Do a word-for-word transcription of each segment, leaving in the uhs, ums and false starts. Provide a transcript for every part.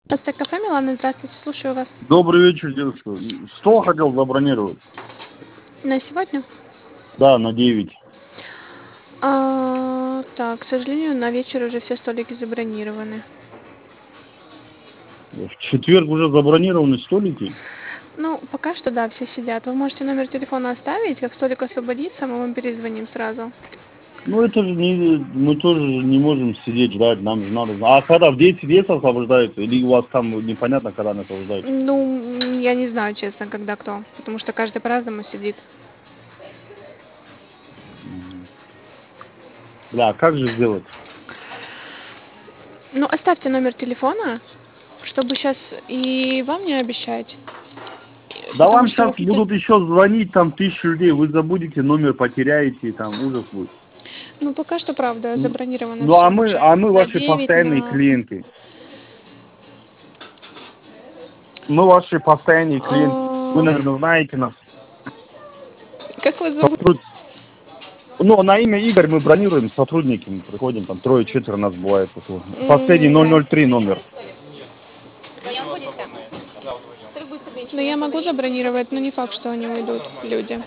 Просто кафе Милана, здравствуйте, слушаю вас. Добрый вечер, девушка. Стол хотел забронировать. На сегодня? Да, на девять. А, так, к сожалению, на вечер уже все столики забронированы. В четверг уже забронированы столики? Ну, пока что да, все сидят. Вы можете номер телефона оставить, как столик освободится, мы вам перезвоним сразу. Ну это же не, мы тоже не можем сидеть ждать, нам же надо. А когда в десять вес освобождается, или у вас там непонятно, когда она освобождается? Ну, я не знаю, честно, когда кто, потому что каждый по-разному сидит. Да, как же сделать? Ну, оставьте номер телефона, чтобы сейчас и вам не обещать. Да Потому вам что сейчас вы хотите... будут еще звонить, там тысячи людей, вы забудете, номер потеряете, там ужас будет. Ну, пока что, правда, забронировано Ну а все мы, уже. а мы На ваши девять, постоянные на... клиенты. Мы ваши постоянные клиенты. Вы, А, наверное, знаете нас. Как вас зовут? Сотруд- Ну, на имя Игорь мы бронируем, сотрудники, мы приходим, там трое-четверо нас бывает. Такое. Последний М, ноль да. ноль три номер. Ну, я могу забронировать, но не факт, что они уйдут, люди.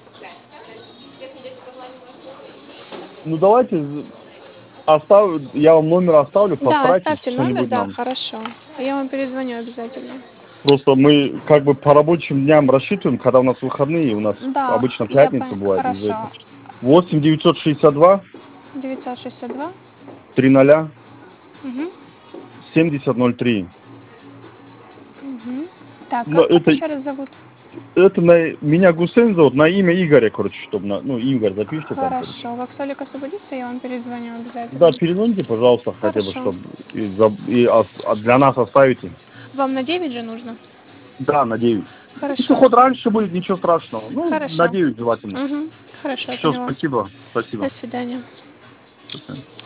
Ну, давайте, з- оставлю, я вам номер оставлю, Да, постарайтесь оставьте номер, что-нибудь да, нам. хорошо. А я вам перезвоню обязательно. Просто мы как бы по рабочим дням рассчитываем, когда у нас выходные, у нас Да, обычно я пятница поняла. бывает из-за этого. Хорошо. восемь девятьсот шестьдесят два девятьсот шестьдесят два. триста Угу. семьдесят ноль три. Угу. Так, Но как вас это, еще раз зовут? это на, меня Гусейн зовут, на имя Игоря, короче, чтобы, на, ну, Игорь запишите там, короче. Хорошо. Как столик освободится, я вам перезвоню Да, обязательно. перезвоните, пожалуйста, хотя бы, Хорошо. чтобы и, за- и ос- а для нас оставите. Вам на девять же нужно? Да, на девять. Если Хорошо. хоть раньше будет, ничего страшного. Ну, на Хорошо. девять желательно. Угу. Хорошо, Все, поняла. спасибо. До Спасибо. свидания. До свидания.